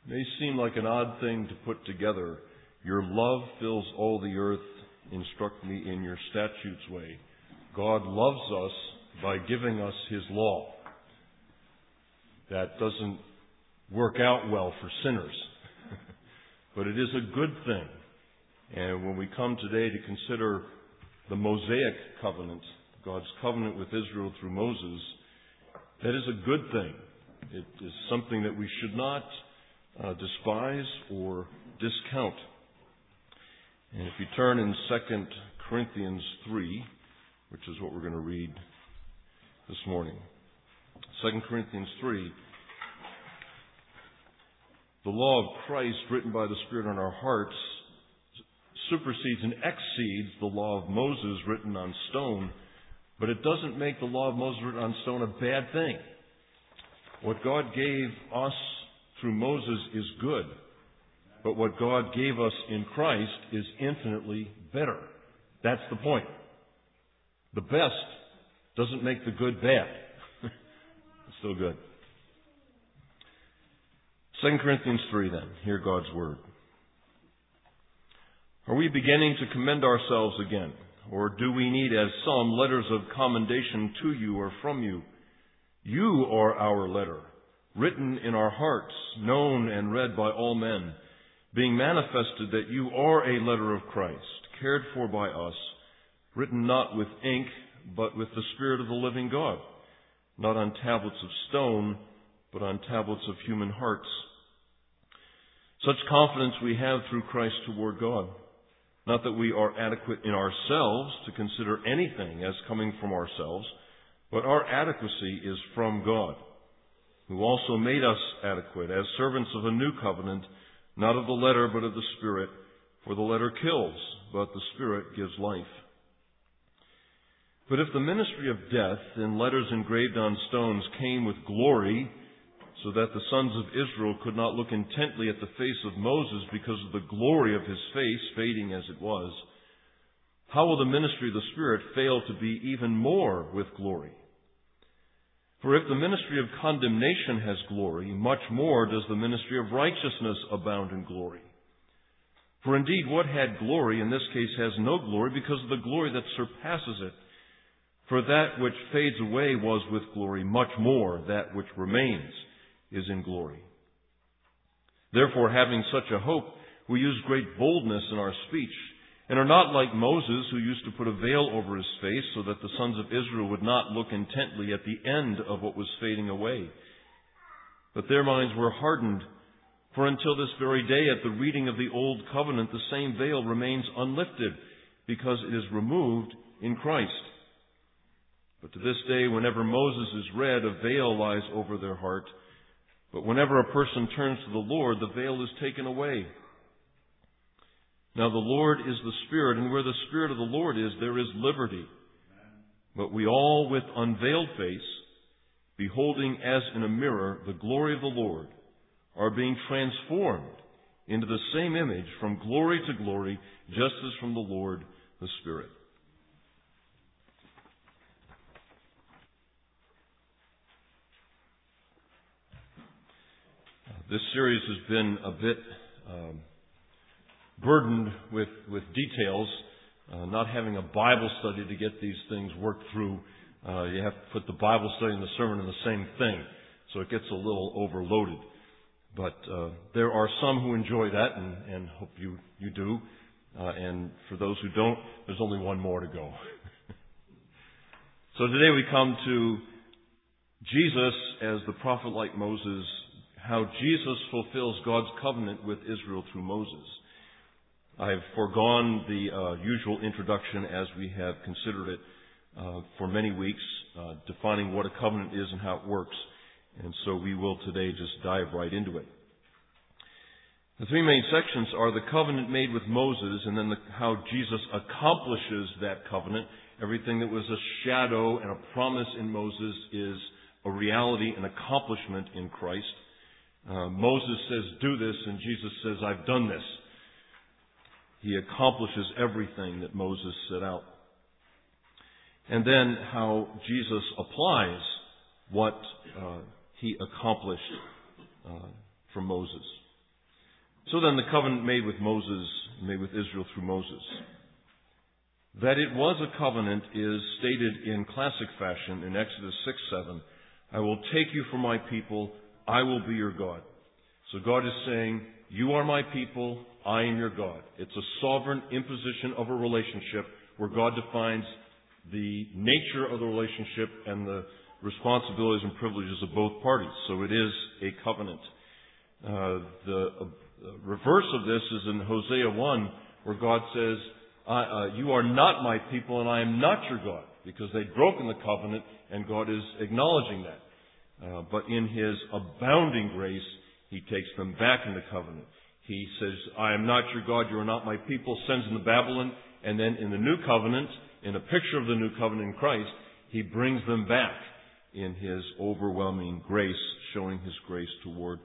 may seem like an odd thing to put together. Your love fills all the earth. Instruct me in your statutes' way. God loves us by giving us His law. That doesn't work out well for sinners. But it is a good thing. And when we come today to consider the Mosaic covenant, God's covenant with Israel through Moses, that is a good thing. It is something that we should not despise or discount. And if you turn in 2 Corinthians 3, which is what we're going to read this morning. 2 Corinthians 3, the law of Christ written by the Spirit on our hearts supersedes and exceeds the law of Moses written on stone, but it doesn't make the law of Moses written on stone a bad thing. What God gave us through Moses is good, but what God gave us in Christ is infinitely better. That's the point. The best doesn't make the good bad. It's still good. 2 Corinthians 3 then. Hear God's word. Are we beginning to commend ourselves again? Or do we need, as some, letters of commendation to you or from you? You are our letter, written in our hearts, known and read by all men, being manifested that you are a letter of Christ, cared for by us, written not with ink, but with the Spirit of the living God, not on tablets of stone, but on tablets of human hearts. Such confidence we have through Christ toward God. Not that we are adequate in ourselves to consider anything as coming from ourselves, but our adequacy is from God, who also made us adequate as servants of a new covenant, not of the letter, but of the Spirit. For the letter kills, but the Spirit gives life. But if the ministry of death in letters engraved on stones came with glory, so that the sons of Israel could not look intently at the face of Moses because of the glory of his face, fading as it was, how will the ministry of the Spirit fail to be even more with glory? For if the ministry of condemnation has glory, much more does the ministry of righteousness abound in glory. For indeed, what had glory in this case has no glory because of the glory that surpasses it. For that which fades away was with glory, much more that which remains is in glory. Therefore, having such a hope, we use great boldness in our speech, and are not like Moses, who used to put a veil over his face so that the sons of Israel would not look intently at the end of what was fading away. But their minds were hardened, for until this very day at the reading of the Old Covenant, the same veil remains unlifted, because it is removed in Christ. But to this day, whenever Moses is read, a veil lies over their heart. But whenever a person turns to the Lord, the veil is taken away. Now the Lord is the Spirit, and where the Spirit of the Lord is, there is liberty. But we all, with unveiled face, beholding as in a mirror the glory of the Lord, are being transformed into the same image from glory to glory, just as from the Lord the Spirit. This series has been a bit burdened with details, not having a Bible study to get these things worked through. You have to put the Bible study and the sermon in the same thing, so it gets a little overloaded. But there are some who enjoy that, and hope you do. And for those who don't, there's only one more to go. So today we come to Jesus as the prophet like Moses, how Jesus fulfills God's covenant with Israel through Moses. I've foregone the usual introduction as we have considered it for many weeks, defining what a covenant is and how it works. And so we will today just dive right into it. The three main sections are the covenant made with Moses, and then how Jesus accomplishes that covenant. Everything that was a shadow and a promise in Moses is a reality and accomplishment in Christ. Moses says, do this, and Jesus says, I've done this. He accomplishes everything that Moses set out. And then how Jesus applies what he accomplished from Moses. So then the covenant made with Israel through Moses. That it was a covenant is stated in classic fashion in Exodus 6:7. I will take you for my people, I will be your God. So God is saying, you are my people, I am your God. It's a sovereign imposition of a relationship where God defines the nature of the relationship and the responsibilities and privileges of both parties. So it is a covenant. The reverse of this is in Hosea 1, where God says, you are not my people and I am not your God, because they'd broken the covenant and God is acknowledging that. But in His abounding grace, He takes them back in the covenant. He says, I am not your God, you are not my people, sends them to Babylon, and then in the new covenant, in a picture of the new covenant in Christ, He brings them back in His overwhelming grace, showing His grace toward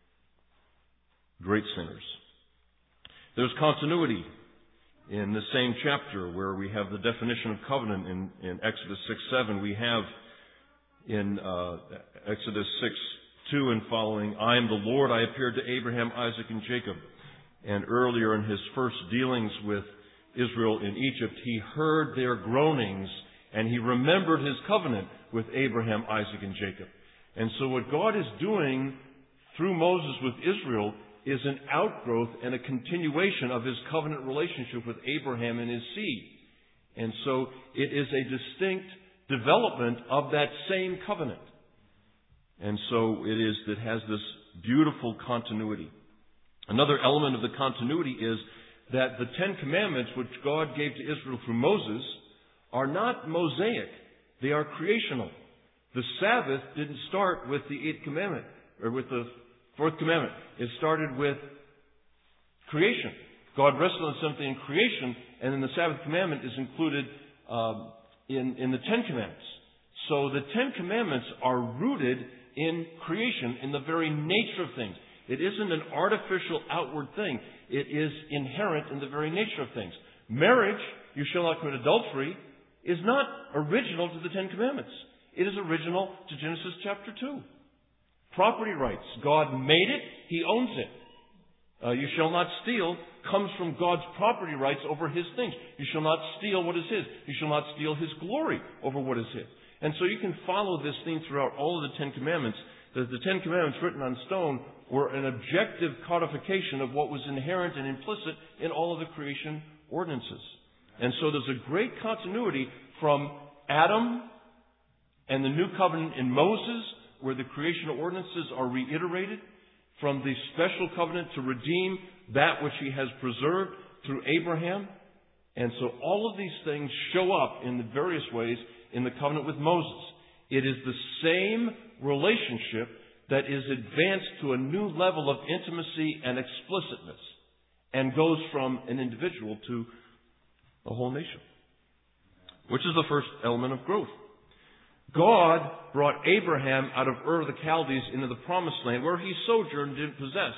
great sinners. There's continuity in the same chapter where we have the definition of covenant in Exodus 6:7. We have in Exodus 6:2 and following, I am the Lord, I appeared to Abraham, Isaac, and Jacob. And earlier in His first dealings with Israel in Egypt, He heard their groanings and He remembered His covenant with Abraham, Isaac, and Jacob. And so what God is doing through Moses with Israel is an outgrowth and a continuation of His covenant relationship with Abraham and his seed. And so it is a distinct development of that same covenant. And so it is that has this beautiful continuity. Another element of the continuity is that the Ten Commandments, which God gave to Israel through Moses, are not Mosaic. They are creational. The Sabbath didn't start with the Eighth Commandment, or with the Fourth Commandment. It started with creation. God rested on something in creation, and then the Sabbath commandment is included in the Ten Commandments. So the Ten Commandments are rooted in creation, in the very nature of things. It isn't an artificial outward thing. It is inherent in the very nature of things. Marriage, you shall not commit adultery, is not original to the Ten Commandments. It is original to Genesis chapter 2. Property rights. God made it. He owns it. You shall not steal comes from God's property rights over His things. You shall not steal what is His. You shall not steal His glory over what is His. And so you can follow this theme throughout all of the Ten Commandments, that the Ten Commandments written on stone were an objective codification of what was inherent and implicit in all of the creation ordinances. And so there's a great continuity from Adam and the new covenant in Moses, where the creation ordinances are reiterated, from the special covenant to redeem that which He has preserved through Abraham. And so all of these things show up in the various ways in the covenant with Moses. It is the same relationship that is advanced to a new level of intimacy and explicitness and goes from an individual to a whole nation, which is the first element of growth. God brought Abraham out of Ur of the Chaldees into the promised land where he sojourned and didn't possess.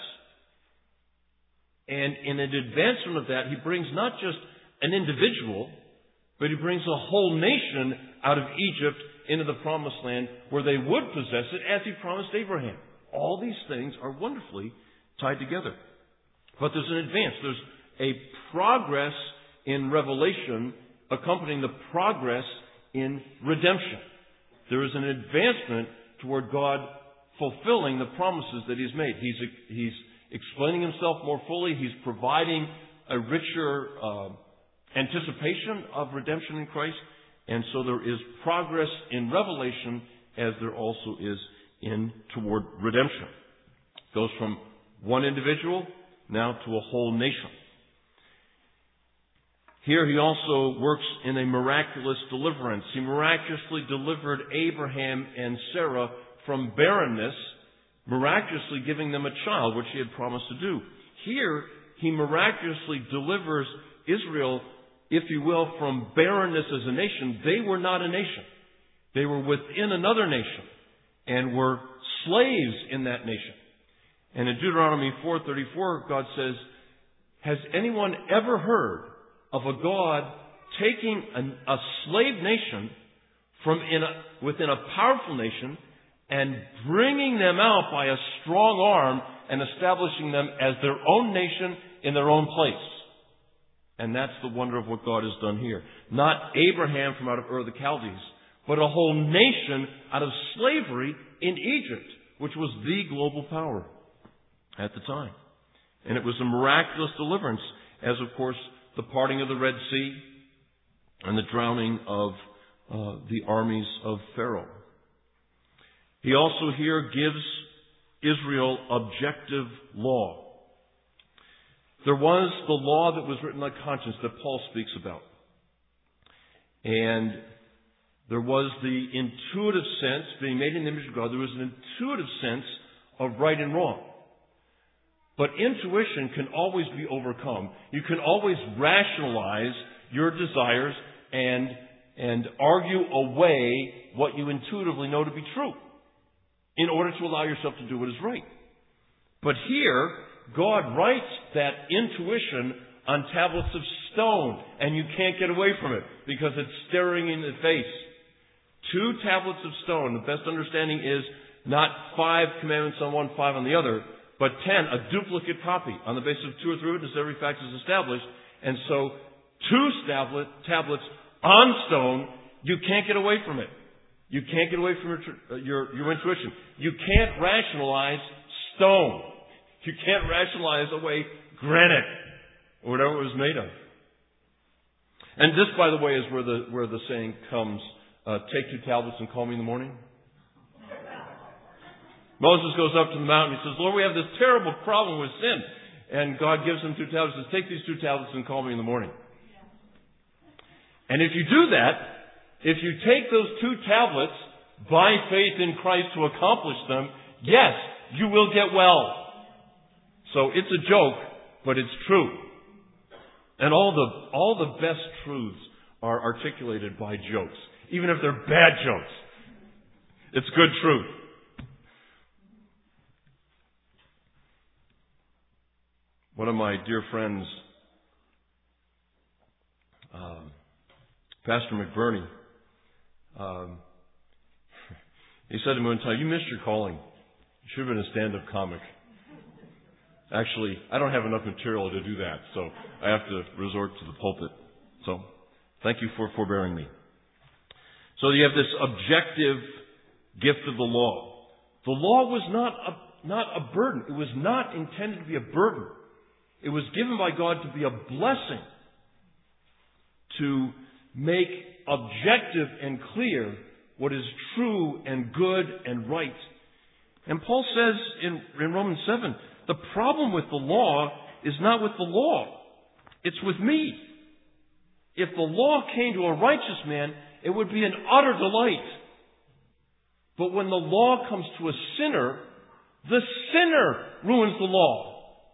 And in an advancement of that, He brings not just an individual, but He brings a whole nation out of Egypt into the promised land where they would possess it as He promised Abraham. All these things are wonderfully tied together. But there's an advance. There's a progress in revelation accompanying the progress in redemption. There is an advancement toward God fulfilling the promises that He's made. He's explaining Himself more fully. He's providing a richer anticipation of redemption in Christ. And so there is progress in revelation as there also is in toward redemption. It goes from one individual now to a whole nation. Here He also works in a miraculous deliverance. He miraculously delivered Abraham and Sarah from barrenness, miraculously giving them a child, which He had promised to do. Here, He miraculously delivers Israel, if you will, from barrenness as a nation. They were not a nation. They were within another nation and were slaves in that nation. And in Deuteronomy 4:34, God says, has anyone ever heard of a God taking a slave nation from within a powerful nation and bringing them out by a strong arm and establishing them as their own nation in their own place. And that's the wonder of what God has done here. Not Abraham from out of Ur of the Chaldees, but a whole nation out of slavery in Egypt, which was the global power at the time. And it was a miraculous deliverance, as of course the parting of the Red Sea and the drowning of the armies of Pharaoh. He also here gives Israel objective law. There was the law that was written on conscience that Paul speaks about. And there was the intuitive sense, being made in the image of God, there was an intuitive sense of right and wrong. But intuition can always be overcome. You can always rationalize your desires and argue away what you intuitively know to be true in order to allow yourself to do what is right. But here, God writes that intuition on tablets of stone, and you can't get away from it because it's staring in the face. 2 tablets of stone. The best understanding is not 5 commandments on one, 5 on the other, but 10, a duplicate copy. On the basis of 2 or 3 witnesses, every fact is established. And so 2 tablets on stone, you can't get away from it. You can't get away from your intuition. You can't rationalize stone. You can't rationalize away granite or whatever it was made of. And this, by the way, is where the saying comes, take 2 tablets and call me in the morning. Moses goes up to the mountain. He says, Lord, we have this terrible problem with sin. And God gives him 2 tablets. He says, take these 2 tablets and call me in the morning. And if you do that, if you take those 2 tablets by faith in Christ to accomplish them, yes, you will get well. So it's a joke, but it's true. And all the best truths are articulated by jokes, even if they're bad jokes. It's good truth. One of my dear friends, Pastor McBurney, he said to me one time, you missed your calling. You should have been a stand-up comic. Actually, I don't have enough material to do that, so I have to resort to the pulpit. So, thank you for forbearing me. So you have this objective gift of the law. The law was not a burden. It was not intended to be a burden. It was given by God to be a blessing, to make objective and clear what is true and good and right. And Paul says in Romans 7, the problem with the law is not with the law. It's with me. If the law came to a righteous man, it would be an utter delight. But when the law comes to a sinner, the sinner ruins the law.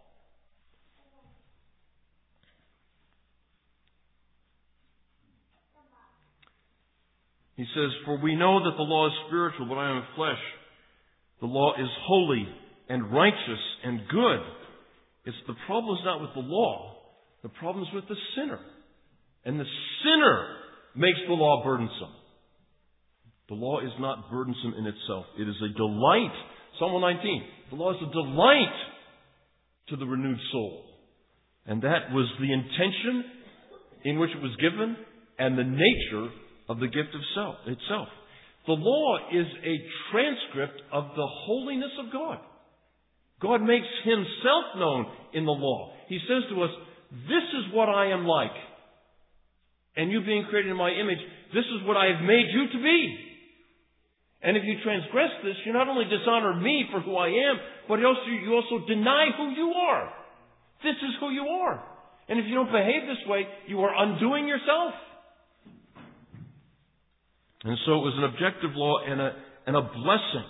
He says, for we know that the law is spiritual, but I am flesh. The law is holy and righteous and good. The problem is not with the law. The problem is with the sinner. And the sinner makes the law burdensome. The law is not burdensome in itself. It is a delight. Psalm 119. The law is a delight to the renewed soul. And that was the intention in which it was given and the nature of the gift itself. The law is a transcript of the holiness of God. God makes himself known in the law. He says to us, this is what I am like. And you being created in my image, this is what I have made you to be. And if you transgress this, you not only dishonor me for who I am, but you also deny who you are. This is who you are. And if you don't behave this way, you are undoing yourself. And so it was an objective law and a blessing.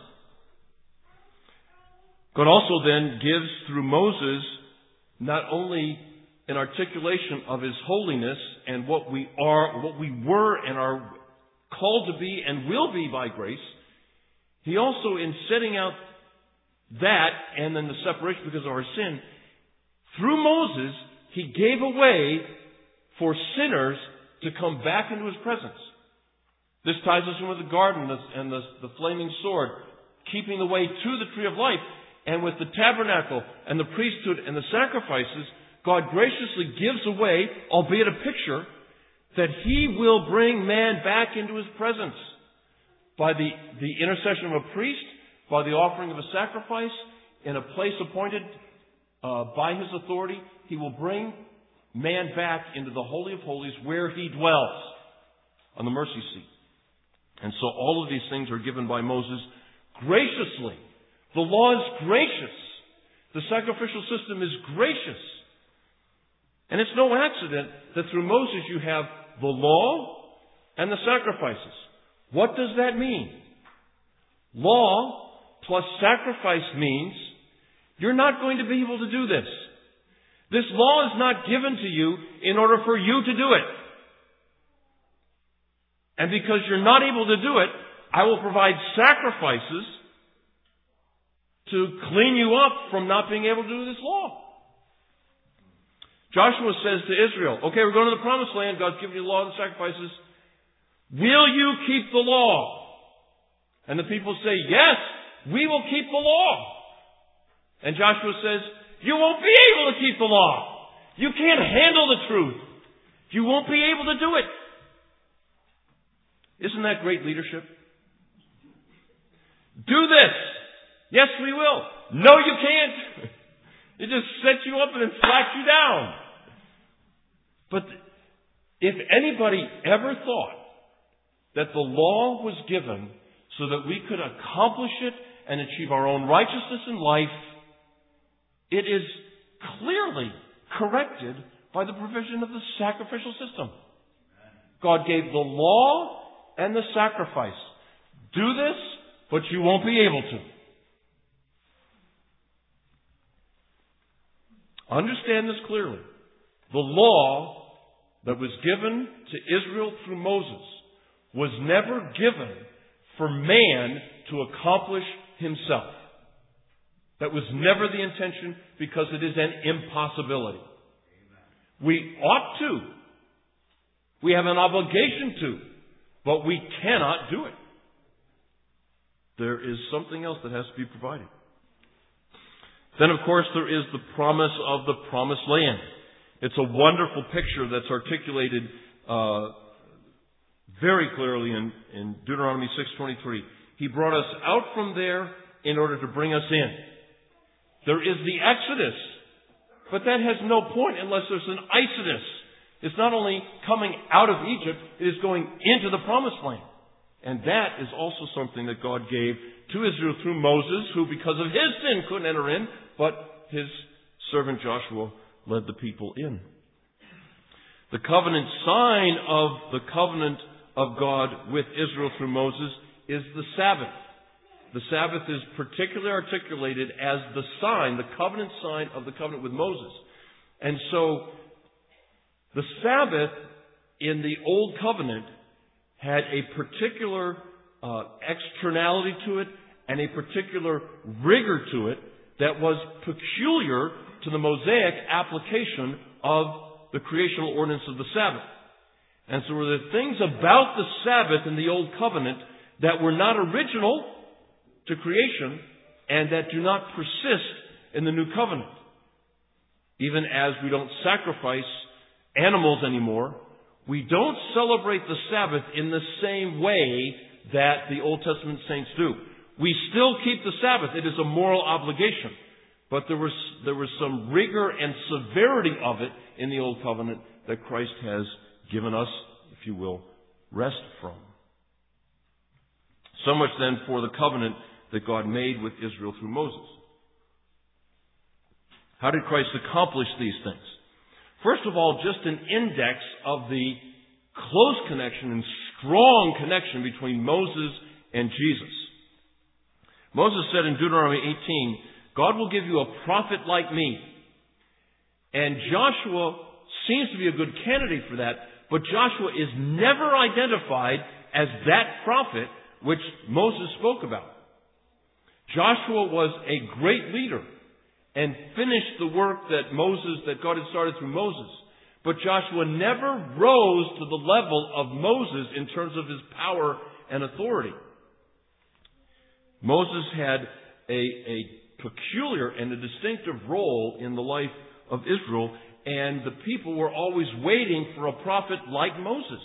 God also then gives through Moses not only an articulation of his holiness and what we are, what we were and are called to be and will be by grace, he also, in setting out that and then the separation because of our sin, through Moses, he gave a way for sinners to come back into his presence. This ties us in with the garden and the flaming sword. keeping the way to the tree of life. And with the tabernacle and the priesthood and the sacrifices, God graciously gives away, albeit a picture, that He will bring man back into His presence by the intercession of a priest, by the offering of a sacrifice, in a place appointed by His authority. He will bring man back into the Holy of Holies where He dwells, on the mercy seat. And so all of these things are given by Moses graciously. The law is gracious. The sacrificial system is gracious. And it's no accident that through Moses you have the law and the sacrifices. What does that mean? Law plus sacrifice means you're not going to be able to do this. This law is not given to you in order for you to do it. And because you're not able to do it, I will provide sacrifices to clean you up from not being able to do this law. Joshua says to Israel, okay, we're going to the promised land. God's given you the law and the sacrifices. Will you keep the law? And the people say, yes, we will keep the law. And Joshua says, you won't be able to keep the law. You can't handle the truth. You won't be able to do it. Isn't that great leadership? Do this. Yes, we will. No, you can't. It just sets you up and then slacks you down. But if anybody ever thought that the law was given so that we could accomplish it and achieve our own righteousness in life, it is clearly corrected by the provision of the sacrificial system. God gave the law and the sacrifice. Do this, but you won't be able to. Understand this clearly. The law that was given to Israel through Moses was never given for man to accomplish himself. That was never the intention, because it is an impossibility. We ought to. We have an obligation to. But we cannot do it. There is something else that has to be provided. Then, of course, there is the promise of the promised land. It's a wonderful picture that's articulated very clearly in Deuteronomy 6:23. He brought us out from there in order to bring us in. There is the Exodus, but that has no point unless there's an Exodus. It's not only coming out of Egypt, it is going into the promised land. And that is also something that God gave to Israel through Moses, who because of his sin couldn't enter in, but his servant Joshua led the people in. The covenant sign of the covenant of God with Israel through Moses is the Sabbath. The Sabbath is particularly articulated as the sign, the covenant sign of the covenant with Moses. And so, the Sabbath in the Old Covenant had a particular externality to it and a particular rigor to it that was peculiar to the Mosaic application of the creational ordinance of the Sabbath. And so were there things about the Sabbath in the Old Covenant that were not original to creation and that do not persist in the New Covenant. Even as we don't sacrifice animals anymore, we don't celebrate the Sabbath in the same way that the Old Testament saints do. We still keep the Sabbath. It is a moral obligation. But there was some rigor and severity of it in the Old Covenant that Christ has given us, if you will, rest from. So much then for the covenant that God made with Israel through Moses. How did Christ accomplish these things? First of all, just an index of the close connection and strong connection between Moses and Jesus. Moses said in Deuteronomy 18, God will give you a prophet like me. And Joshua seems to be a good candidate for that, but Joshua is never identified as that prophet which Moses spoke about. Joshua was a great leader and finished the work that God had started through Moses. But Joshua never rose to the level of Moses in terms of his power and authority. Moses had a peculiar and a distinctive role in the life of Israel, and the people were always waiting for a prophet like Moses.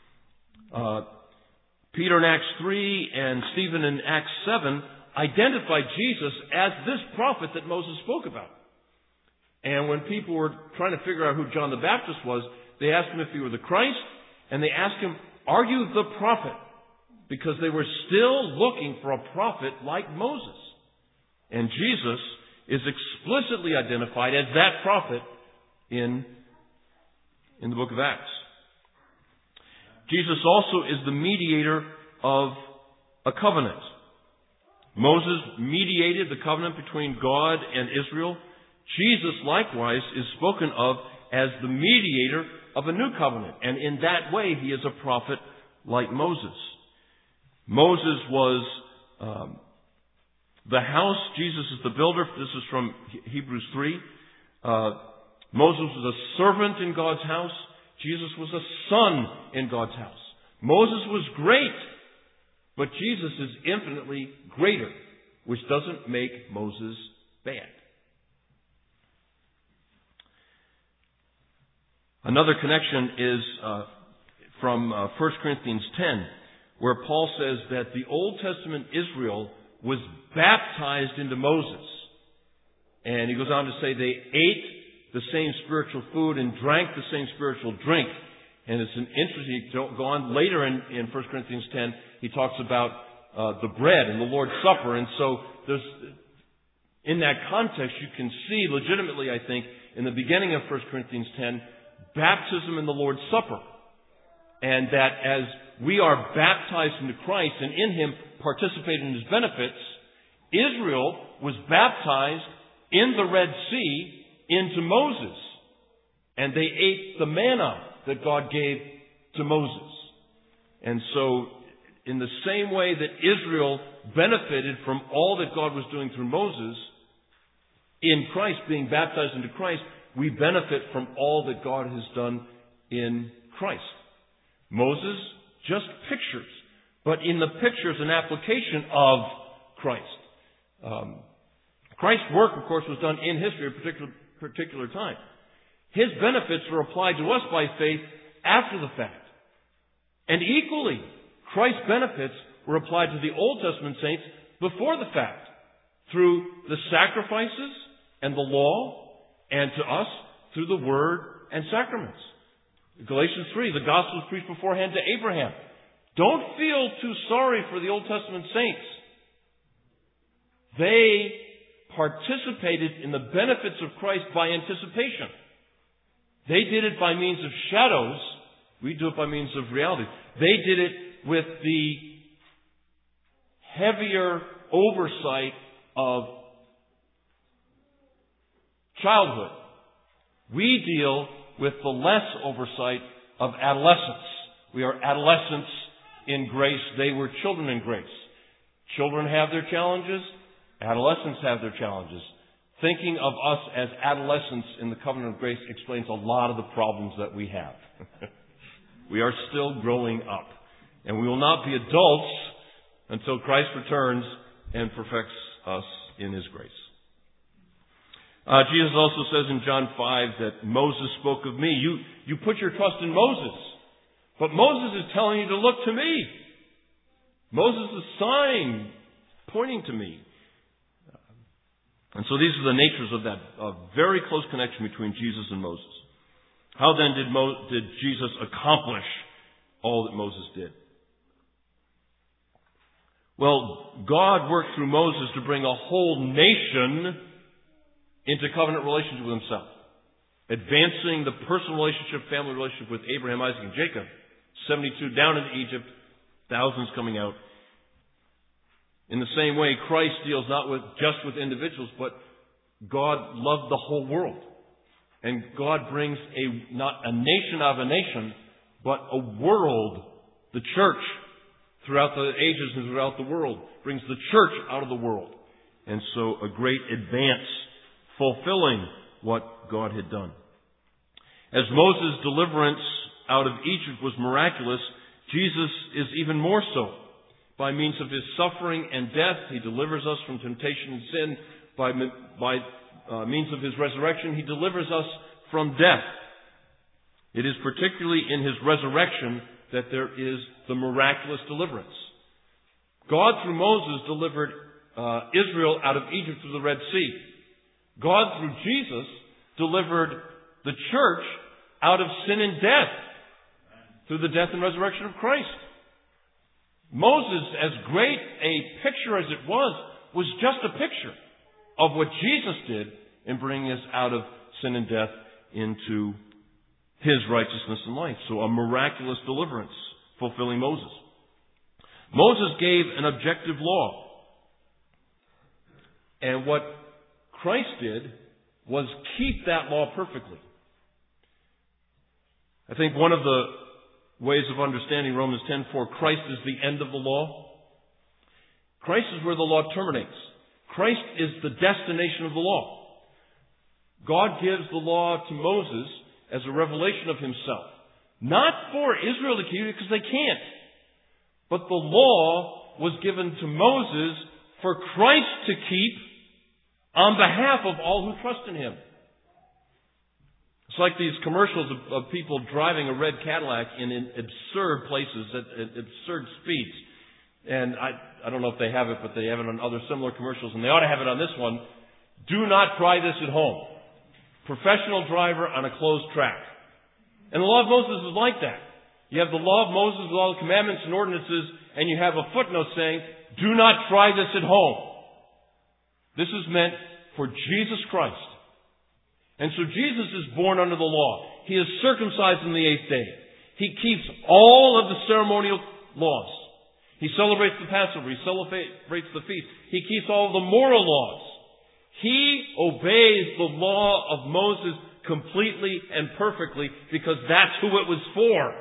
Peter in Acts 3 and Stephen in Acts 7 identified Jesus as this prophet that Moses spoke about. And when people were trying to figure out who John the Baptist was, they asked him if he were the Christ, and they asked him, "Are you the prophet?" Because they were still looking for a prophet like Moses. And Jesus is explicitly identified as that prophet in the book of Acts. Jesus also is the mediator of a covenant. Moses mediated the covenant between God and Israel. Jesus likewise is spoken of as the mediator of a new covenant. And in that way, he is a prophet like Moses. Moses was the house. Jesus is the builder. This is from Hebrews 3. Moses was a servant in God's house. Jesus was a son in God's house. Moses was great, but Jesus is infinitely greater, which doesn't make Moses bad. Another connection is from 1 Corinthians 10, where Paul says that the Old Testament Israel was baptized into Moses. And he goes on to say they ate the same spiritual food and drank the same spiritual drink. And it's an interesting, go on later in 1 Corinthians 10, he talks about the bread and the Lord's Supper. And so there's, in that context, you can see legitimately, I think, in the beginning of 1 Corinthians 10, baptism in the Lord's Supper. And that as we are baptized into Christ and in Him participate in His benefits, Israel was baptized in the Red Sea into Moses. And they ate the manna that God gave to Moses. And so, in the same way that Israel benefited from all that God was doing through Moses, in Christ, being baptized into Christ, we benefit from all that God has done in Christ. Moses, just pictures, but in the pictures, an application of Christ. Christ's work, of course, was done in history at a particular time. His benefits were applied to us by faith after the fact. And equally, Christ's benefits were applied to the Old Testament saints before the fact, through the sacrifices and the law, and to us through the Word and sacraments. Galatians 3, the gospel was preached beforehand to Abraham. Don't feel too sorry for the Old Testament saints. They participated in the benefits of Christ by anticipation. They did it by means of shadows. We do it by means of reality. They did it with the heavier oversight of childhood. We deal with the less oversight of adolescence. We are adolescents in grace. They were children in grace. Children have their challenges. Adolescents have their challenges. Thinking of us as adolescents in the covenant of grace explains a lot of the problems that we have. We are still growing up. And we will not be adults until Christ returns and perfects us in His grace. Jesus also says in John 5 that Moses spoke of me. You put your trust in Moses. But Moses is telling you to look to me. Moses is a sign pointing to me. And so these are the natures of that very close connection between Jesus and Moses. How then did Jesus accomplish all that Moses did? Well, God worked through Moses to bring a whole nation into covenant relationship with Himself, advancing the personal relationship, family relationship with Abraham, Isaac, and Jacob. 72 down into Egypt, thousands coming out. In the same way, Christ deals not just with individuals, but God loved the whole world. And God brings not a nation out of a nation, but a world, the church, throughout the ages and throughout the world, brings the church out of the world. And so a great advance, fulfilling what God had done. As Moses' deliverance out of Egypt was miraculous, Jesus is even more so. By means of His suffering and death, He delivers us from temptation and sin. By means of His resurrection, He delivers us from death. It is particularly in His resurrection that there is the miraculous deliverance. God, through Moses, delivered Israel out of Egypt through the Red Sea. God, through Jesus, delivered the church out of sin and death through the death and resurrection of Christ. Moses, as great a picture as it was just a picture of what Jesus did in bringing us out of sin and death into His righteousness and life. So a miraculous deliverance fulfilling Moses. Moses gave an objective law. And what Christ did was keep that law perfectly. I think one of the ways of understanding Romans 10:4, Christ is the end of the law. Christ is where the law terminates. Christ is the destination of the law. God gives the law to Moses as a revelation of Himself. Not for Israel to keep it, because they can't. But the law was given to Moses for Christ to keep on behalf of all who trust in Him. It's like these commercials of people driving a red Cadillac in absurd places at absurd speeds. And I don't know if they have it, but they have it on other similar commercials, and they ought to have it on this one. Do not try this at home. Professional driver on a closed track. And the law of Moses is like that. You have the law of Moses with all the commandments and ordinances, and you have a footnote saying, do not try this at home. This is meant for Jesus Christ. And so Jesus is born under the law. He is circumcised on the 8th day. He keeps all of the ceremonial laws. He celebrates the Passover. He celebrates the feast. He keeps all of the moral laws. He obeys the law of Moses completely and perfectly because that's who it was for.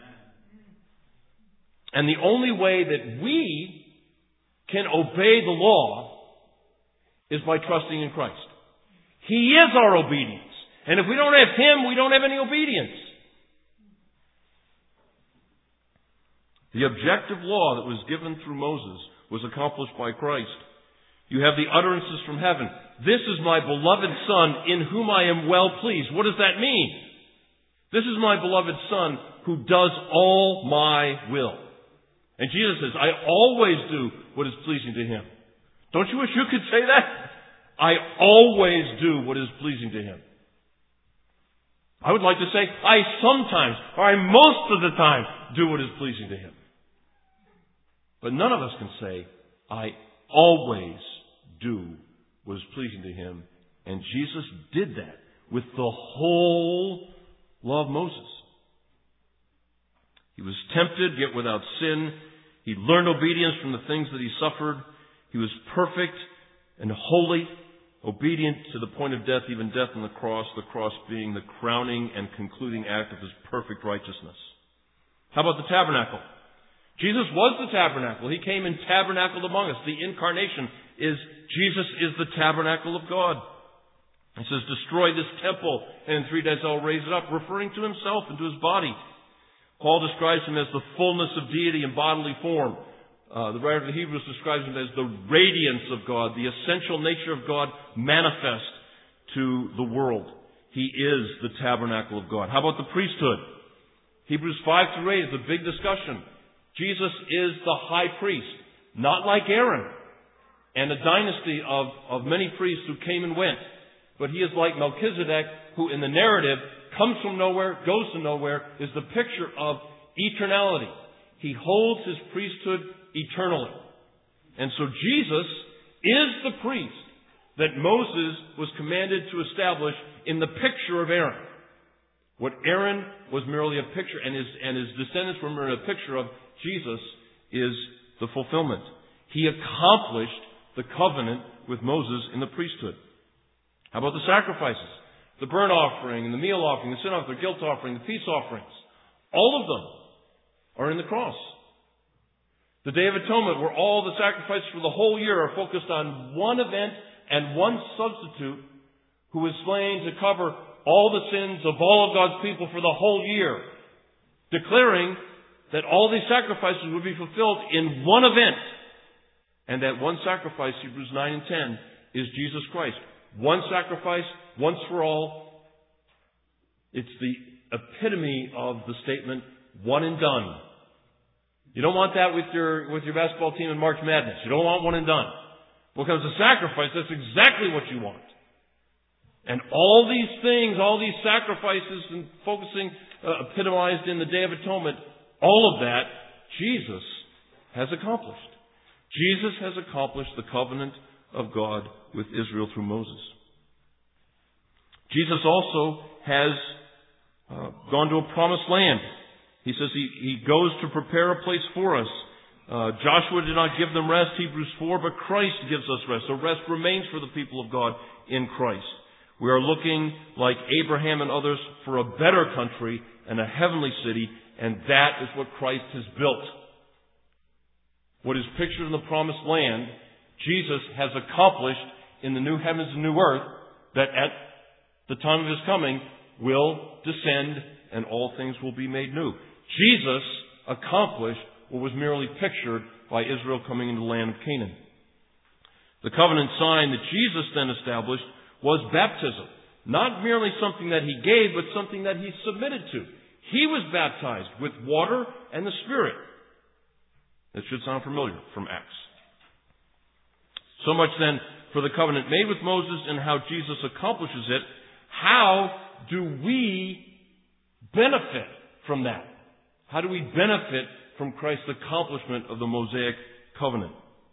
And the only way that we can obey the law is by trusting in Christ. He is our obedience. And if we don't have Him, we don't have any obedience. The objective law that was given through Moses was accomplished by Christ. You have the utterances from heaven. This is my beloved Son in whom I am well pleased. What does that mean? This is my beloved Son who does all my will. And Jesus says, I always do what is pleasing to Him. Don't you wish you could say that? I always do what is pleasing to Him. I would like to say, I sometimes, or I most of the time, do what is pleasing to Him. But none of us can say, I always do what is pleasing to Him. And Jesus did that with the whole law of Moses. He was tempted, yet without sin. He learned obedience from the things that He suffered. He was perfect and holy, obedient to the point of death, even death on the cross being the crowning and concluding act of His perfect righteousness. How about the tabernacle? Jesus was the tabernacle. He came and tabernacled among us. The incarnation is, Jesus is the tabernacle of God. He says, destroy this temple, and in 3 days I'll raise it up, referring to Himself and to His body. Paul describes Him as the fullness of deity in bodily form. The writer of the Hebrews describes Him as the radiance of God, the essential nature of God manifest to the world. He is the tabernacle of God. How about the priesthood? Hebrews 5-8 is a big discussion. Jesus is the high priest, not like Aaron and a dynasty of many priests who came and went. But He is like Melchizedek, who in the narrative comes from nowhere, goes to nowhere, is the picture of eternality. He holds His priesthood eternally. And so Jesus is the priest that Moses was commanded to establish in the picture of Aaron. What Aaron was merely a picture, and his descendants were merely a picture of, Jesus is the fulfillment. He accomplished the covenant with Moses in the priesthood. How about the sacrifices? The burnt offering and the meal offering, the sin offering, the guilt offering, the peace offerings. All of them are in the cross. The Day of Atonement, where all the sacrifices for the whole year are focused on one event and one substitute who was slain to cover all the sins of all of God's people for the whole year, declaring that all these sacrifices would be fulfilled in one event. And that one sacrifice, Hebrews 9 and 10, is Jesus Christ. One sacrifice, once for all. It's the epitome of the statement, one and done. You don't want that with your basketball team in March Madness. You don't want one and done. When it comes to sacrifice, that's exactly what you want. And all these things, all these sacrifices and focusing, epitomized in the Day of Atonement, all of that, Jesus has accomplished. Jesus has accomplished the covenant of God with Israel through Moses. Jesus also has gone to a promised land. He says he goes to prepare a place for us. Joshua did not give them rest, Hebrews 4, but Christ gives us rest. So rest remains for the people of God in Christ. We are looking, like Abraham and others, for a better country and a heavenly city, and that is what Christ has built. What is pictured in the promised land, Jesus has accomplished in the new heavens and new earth, that at the time of His coming will descend and all things will be made new. Jesus accomplished what was merely pictured by Israel coming into the land of Canaan. The covenant sign that Jesus then established was baptism. Not merely something that He gave, but something that He submitted to. He was baptized with water and the Spirit. That should sound familiar from Acts. So much then for the covenant made with Moses and how Jesus accomplishes it. How do we benefit from that? How do we benefit from Christ's accomplishment of the Mosaic covenant?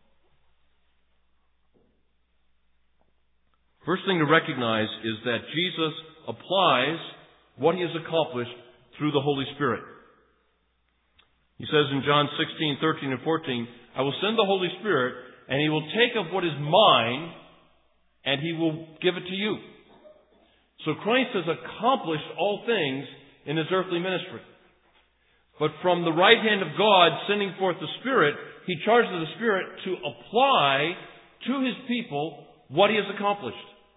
First thing to recognize is that Jesus applies what He has accomplished through the Holy Spirit. He says in John 16, 13 and 14, I will send the Holy Spirit, and He will take of what is mine, and He will give it to you. So Christ has accomplished all things in His earthly ministry. But from the right hand of God, sending forth the Spirit, He charges the Spirit to apply to His people what He has accomplished.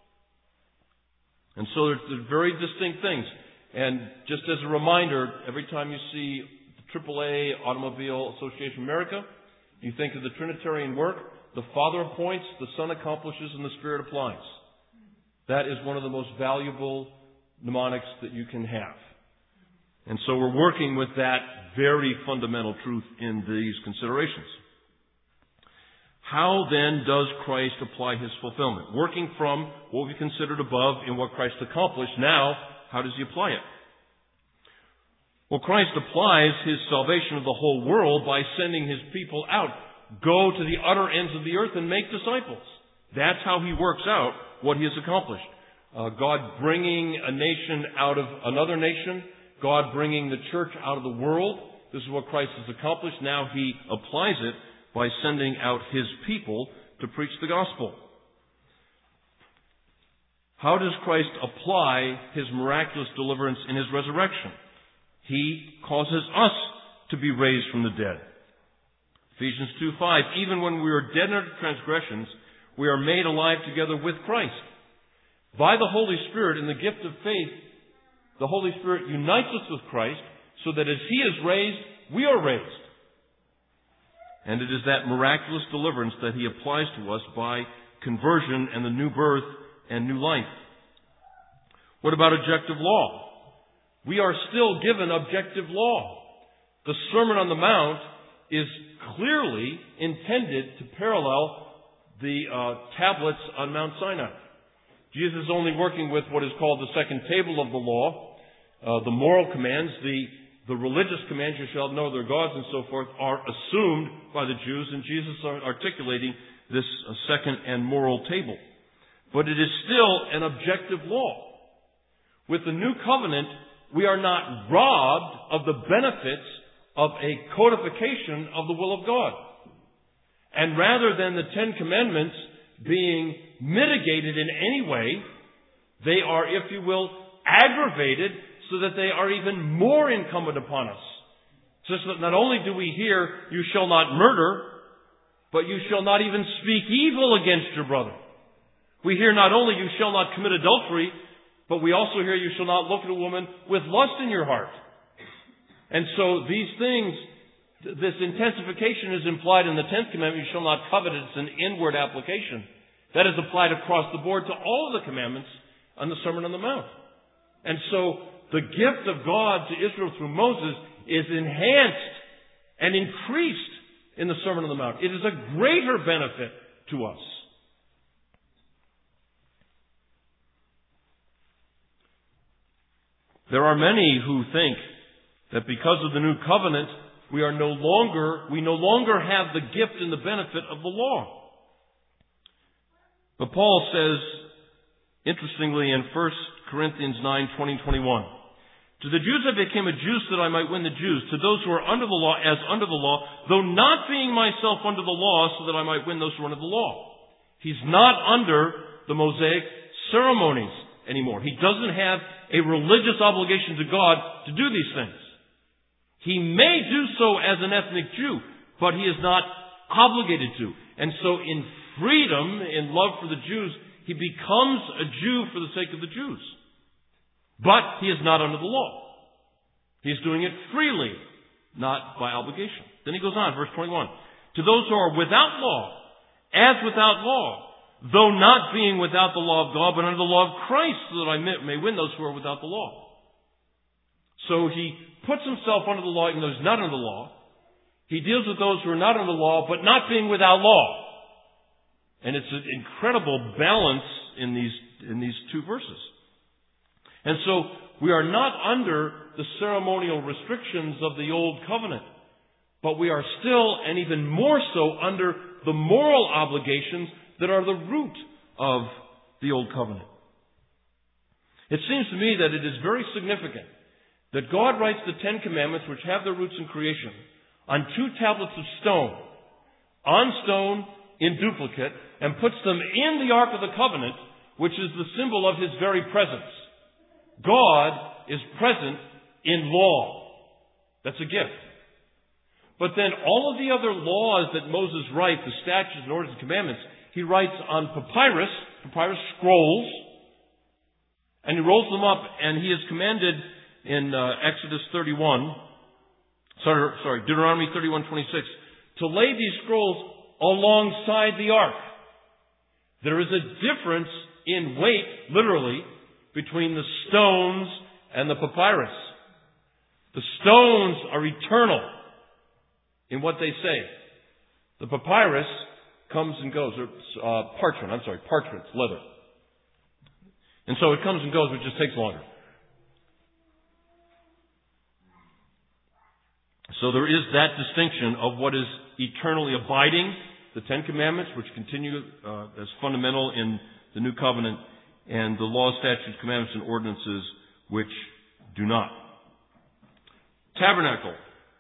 And so there's very distinct things. And just as a reminder, every time you see the AAA Automobile Association of America, you think of the Trinitarian work. The Father appoints, the Son accomplishes, and the Spirit applies. That is one of the most valuable mnemonics that you can have. And so we're working with that very fundamental truth in these considerations. How then does Christ apply His fulfillment? Working from what we considered above in what Christ accomplished, now, how does He apply it? Well, Christ applies His salvation of the whole world by sending His people out. Go to the utter ends of the earth and make disciples. That's how He works out what He has accomplished. God bringing a nation out of another nation. God bringing the church out of the world. This is what Christ has accomplished. Now He applies it by sending out His people to preach the gospel. How does Christ apply His miraculous deliverance in His resurrection? He causes us to be raised from the dead. Ephesians 2:5, even when we were dead in our transgressions, we are made alive together with Christ. By the Holy Spirit and the gift of faith, the Holy Spirit unites us with Christ so that as He is raised, we are raised. And it is that miraculous deliverance that He applies to us by conversion and the new birth and new life. What about objective law? We are still given objective law. The Sermon on the Mount is clearly intended to parallel the tablets on Mount Sinai. Jesus is only working with what is called the second table of the law. The moral commands, the religious commands, you shall know their gods and so forth, are assumed by the Jews, and Jesus is articulating this second and moral table. But it is still an objective law. With the new covenant, we are not robbed of the benefits of a codification of the will of God. And rather than the Ten Commandments being mitigated in any way, they are, if you will, aggravated so that they are even more incumbent upon us. Such that not only do we hear, you shall not murder, but you shall not even speak evil against your brother. We hear not only you shall not commit adultery, but we also hear you shall not look at a woman with lust in your heart. And so these things This intensification is implied in the 10th commandment, you shall not covet. It's an inward application. That is applied across the board to all of the commandments on the Sermon on the Mount. And so the gift of God to Israel through Moses is enhanced and increased in the Sermon on the Mount. It is a greater benefit to us. There are many who think that because of the new covenant, we no longer have the gift and the benefit of the law. But Paul says, interestingly, in 1 Corinthians 9, 20 and 21, to the Jews I became a Jew so that I might win the Jews. To those who are under the law, as under the law, though not being myself under the law, so that I might win those who are under the law. He's not under the Mosaic ceremonies anymore. He doesn't have a religious obligation to God to do these things. He may do so as an ethnic Jew, but he is not obligated to. And so in freedom, in love for the Jews, he becomes a Jew for the sake of the Jews. But he is not under the law. He's doing it freely, not by obligation. Then he goes on, verse 21. To those who are without law, as without law, though not being without the law of God, but under the law of Christ, so that I may win those who are without the law. So he puts himself under the law even though he's not under the law. He deals with those who are not under the law, but not being without law. And it's an incredible balance in these two verses. And so we are not under the ceremonial restrictions of the Old Covenant, but we are still, and even more so, under the moral obligations that are the root of the Old Covenant. It seems to me that it is very significant that God writes the 10 Commandments, which have their roots in creation, on 2 tablets of stone, on stone in duplicate, and puts them in the Ark of the Covenant, which is the symbol of His very presence. God is present in law. That's a gift. But then all of the other laws that Moses writes, the statutes and orders and commandments, he writes on papyrus scrolls, and he rolls them up, and he is commanded in Deuteronomy 31:26, to lay these scrolls alongside the ark. There is a difference in weight, literally, between the stones and the papyrus. The stones are eternal in what they say. The papyrus comes and goes, or parchment, leather. And so it comes and goes, but it just takes longer. So there is that distinction of what is eternally abiding, the 10 Commandments, which continue as fundamental in the New Covenant, and the law, statutes, commandments, and ordinances, which do not. Tabernacle.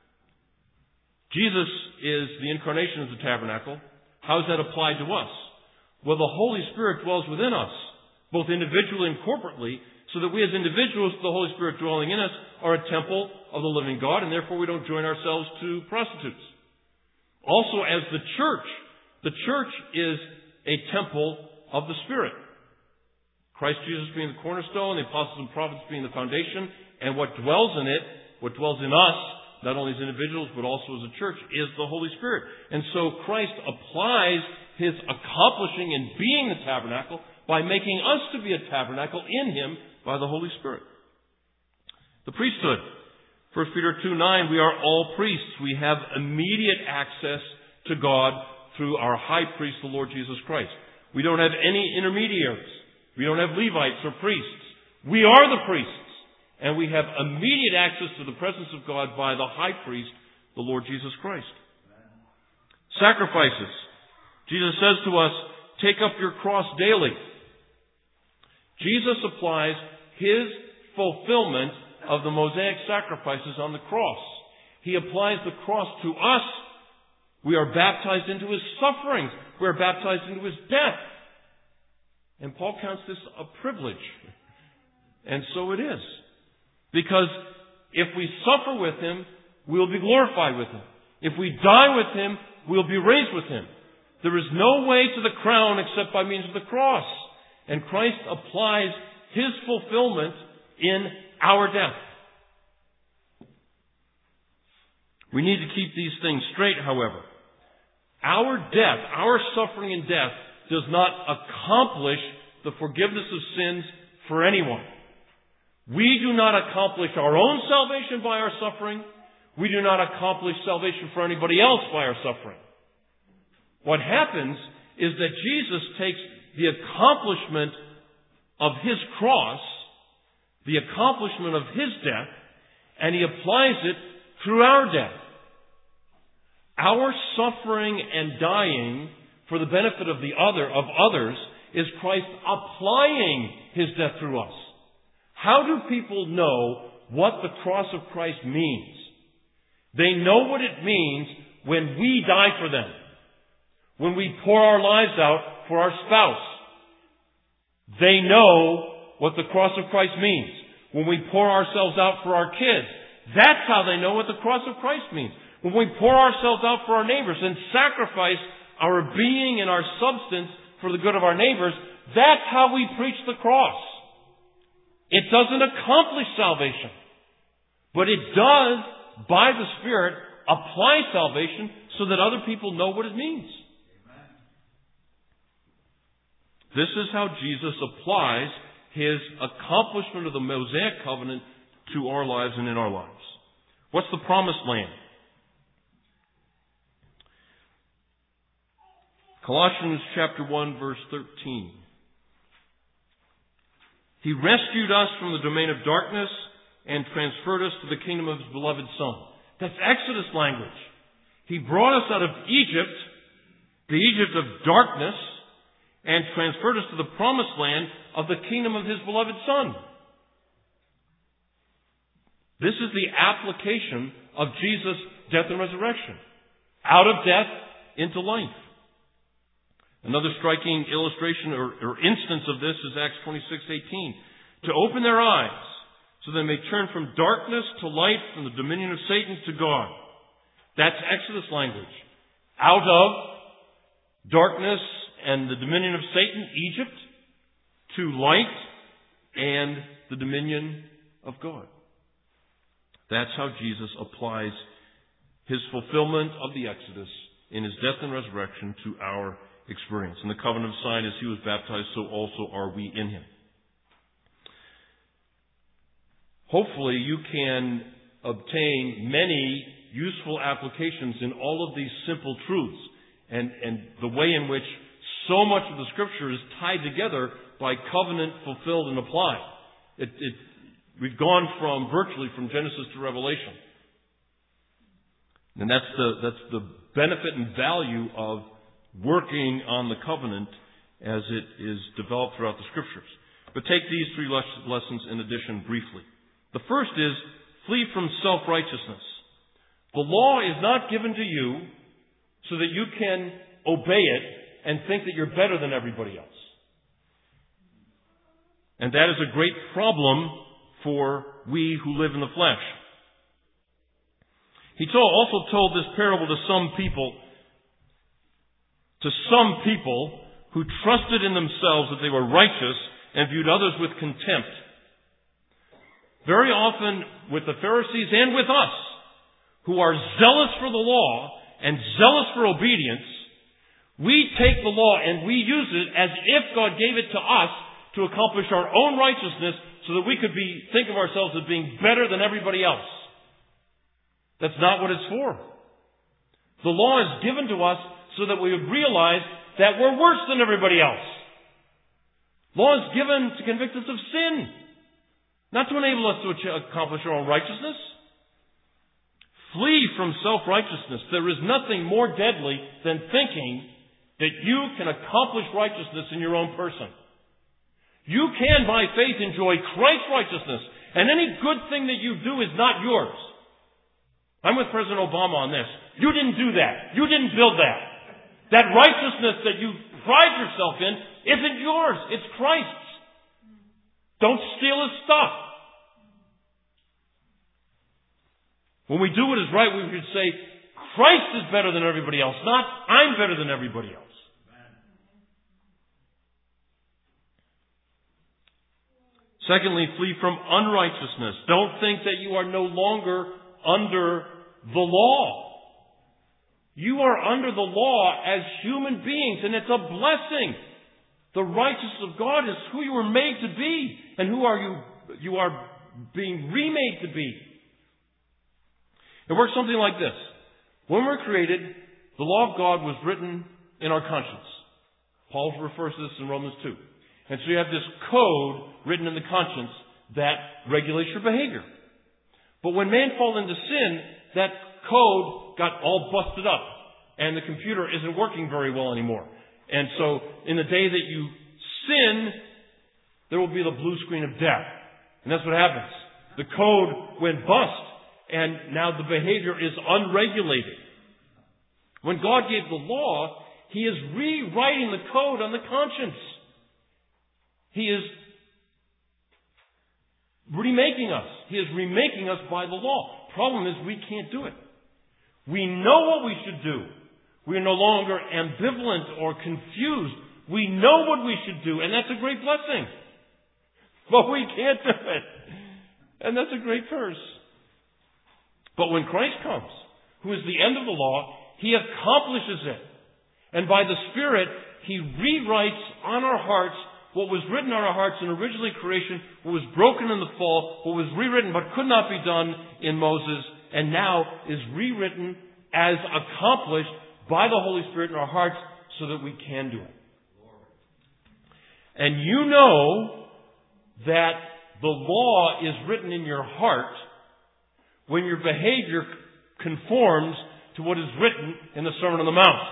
Jesus is the incarnation of the tabernacle. How is that applied to us? Well, the Holy Spirit dwells within us, both individually and corporately, so that we as individuals, the Holy Spirit dwelling in us, are a temple of the living God, and therefore we don't join ourselves to prostitutes. Also, as the church is a temple of the Spirit. Christ Jesus being the cornerstone, the apostles and prophets being the foundation, and what dwells in it, what dwells in us, not only as individuals, but also as a church, is the Holy Spirit. And so Christ applies His accomplishing and being the tabernacle by making us to be a tabernacle in Him by the Holy Spirit. The priesthood. 1 Peter 2:9, we are all priests. We have immediate access to God through our high priest, the Lord Jesus Christ. We don't have any intermediaries. We don't have Levites or priests. We are the priests. And we have immediate access to the presence of God by the high priest, the Lord Jesus Christ. Sacrifices. Jesus says to us, take up your cross daily. Jesus applies His fulfillment of the Mosaic sacrifices on the cross. He applies the cross to us. We are baptized into His sufferings. We are baptized into His death. And Paul counts this a privilege. And so it is. Because if we suffer with Him, we'll be glorified with Him. If we die with Him, we'll be raised with Him. There is no way to the crown except by means of the cross. And Christ applies His fulfillment in our death. We need to keep these things straight, however. Our death, our suffering and death, does not accomplish the forgiveness of sins for anyone. We do not accomplish our own salvation by our suffering. We do not accomplish salvation for anybody else by our suffering. What happens is that Jesus takes the accomplishment of His cross, the accomplishment of His death, and He applies it through our death. Our suffering and dying for the benefit of others is Christ applying His death through us. How do people know what the cross of Christ means? They know what it means when we die for them. When we pour our lives out for our spouse. They know what the cross of Christ means. When we pour ourselves out for our kids. That's how they know what the cross of Christ means. When we pour ourselves out for our neighbors and sacrifice our being and our substance for the good of our neighbors, that's how we preach the cross. It doesn't accomplish salvation, but it does, by the Spirit, apply salvation so that other people know what it means. Amen. This is how Jesus applies His accomplishment of the Mosaic covenant to our lives and in our lives. What's the promised land? Colossians chapter 1, verse 13. He rescued us from the domain of darkness and transferred us to the kingdom of His beloved Son. That's Exodus language. He brought us out of Egypt, the Egypt of darkness, and transferred us to the promised land of the kingdom of His beloved Son. This is the application of Jesus' death and resurrection. Out of death into life. Another striking illustration or instance of this is Acts 26:18. To open their eyes so they may turn from darkness to light, from the dominion of Satan to God. That's Exodus language. Out of darkness and the dominion of Satan, Egypt, to light and the dominion of God. That's how Jesus applies His fulfillment of the Exodus in His death and resurrection to our experience. In the covenant of sign, as He was baptized, so also are we in Him. Hopefully you can obtain many useful applications in all of these simple truths and the way in which so much of the Scripture is tied together by covenant fulfilled and applied. We've gone virtually from Genesis to Revelation. And that's the benefit and value of working on the covenant as it is developed throughout the Scriptures. But take these three lessons in addition briefly. The first is, flee from self-righteousness. The law is not given to you so that you can obey it and think that you're better than everybody else. And that is a great problem for we who live in the flesh. He also told this parable to some people who trusted in themselves that they were righteous and viewed others with contempt. Very often with the Pharisees and with us, who are zealous for the law and zealous for obedience, we take the law and we use it as if God gave it to us to accomplish our own righteousness so that we could think of ourselves as being better than everybody else. That's not what it's for. The law is given to us so that we would realize that we're worse than everybody else. Law is given to convict us of sin, not to enable us to accomplish our own righteousness. Flee from self-righteousness. There is nothing more deadly than thinking that you can accomplish righteousness in your own person. You can, by faith, enjoy Christ's righteousness, and any good thing that you do is not yours. I'm with President Obama on this. You didn't do that. You didn't build that. That righteousness that you pride yourself in isn't yours. It's Christ's. Don't steal His stuff. When we do what is right, we should say, Christ is better than everybody else, not I'm better than everybody else. Secondly, flee from unrighteousness. Don't think that you are no longer under the law. You are under the law as human beings, and it's a blessing. The righteousness of God is who you were made to be, and who you are being remade to be. It works something like this. When we're created, the law of God was written in our conscience. Paul refers to this in Romans 2. And so you have this code written in the conscience that regulates your behavior. But when man fell into sin, that code got all busted up, and the computer isn't working very well anymore. And so in the day that you sin, there will be the blue screen of death. And that's what happens. The code went bust, and now the behavior is unregulated. When God gave the law, He is rewriting the code on the conscience. He is remaking us. He is remaking us by the law. Problem is, we can't do it. We know what we should do. We are no longer ambivalent or confused. We know what we should do, and that's a great blessing. But we can't do it. And that's a great curse. But when Christ comes, who is the end of the law, He accomplishes it. And by the Spirit, He rewrites on our hearts what was written on our hearts in original creation, what was broken in the fall, what was rewritten but could not be done in Moses, and now is rewritten as accomplished by the Holy Spirit in our hearts so that we can do it. And you know that the law is written in your heart when your behavior conforms to what is written in the Sermon on the Mount.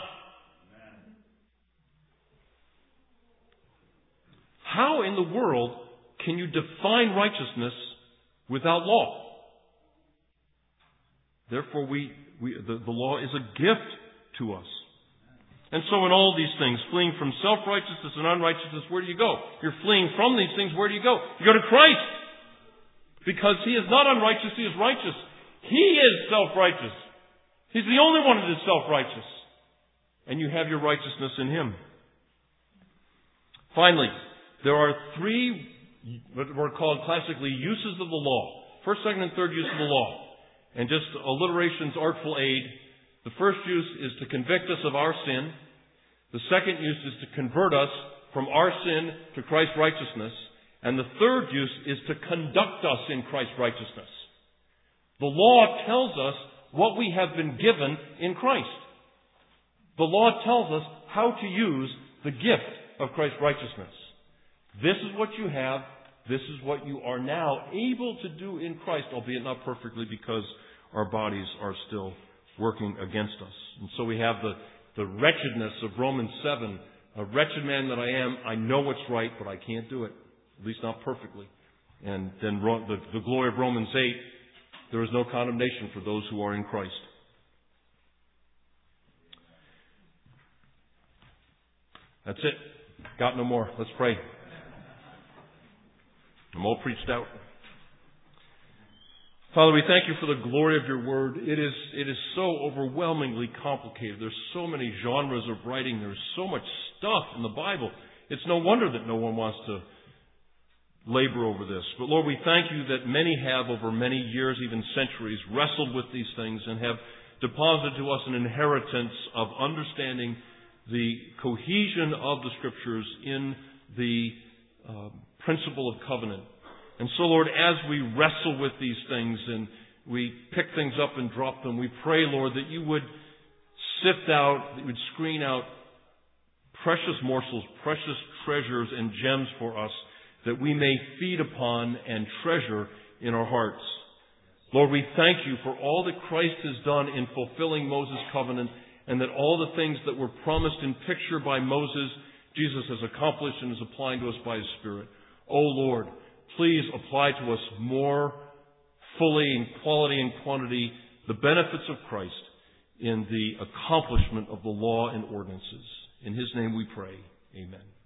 How in the world can you define righteousness without law? Therefore, the law is a gift to us. And so in all these things, fleeing from self-righteousness and unrighteousness, where do you go? You're fleeing from these things, where do you go? You go to Christ. Because He is not unrighteous, He is righteous. He is self-righteous. He's the only one that is self-righteous. And you have your righteousness in Him. Finally, there are three, what were called classically, uses of the law. First, second, and third use of the law. And just alliteration's artful aid. The first use is to convict us of our sin. The second use is to convert us from our sin to Christ's righteousness. And the third use is to conduct us in Christ's righteousness. The law tells us what we have been given in Christ. The law tells us how to use the gift of Christ's righteousness. This is what you have. This is what you are now able to do in Christ, albeit not perfectly because our bodies are still working against us. And so we have the wretchedness of Romans 7. A wretched man that I am, I know what's right, but I can't do it. At least not perfectly. And then the glory of Romans 8, there is no condemnation for those who are in Christ. That's it. Got no more. Let's pray. I'm all preached out. Father, we thank You for the glory of Your Word. It is so overwhelmingly complicated. There's so many genres of writing. There's so much stuff in the Bible. It's no wonder that no one wants to labor over this. But Lord, we thank You that many have over many years, even centuries, wrestled with these things and have deposited to us an inheritance of understanding the cohesion of the Scriptures in the principle of covenant. And so, Lord, as we wrestle with these things and we pick things up and drop them, we pray, Lord, that You would sift out, that You would screen out precious morsels, precious treasures and gems for us that we may feed upon and treasure in our hearts. Lord, we thank You for all that Christ has done in fulfilling Moses' covenant, and that all the things that were promised in picture by Moses, Jesus has accomplished and is applying to us by His Spirit. Oh Lord, please apply to us more fully in quality and quantity the benefits of Christ in the accomplishment of the law and ordinances. In His name we pray. Amen.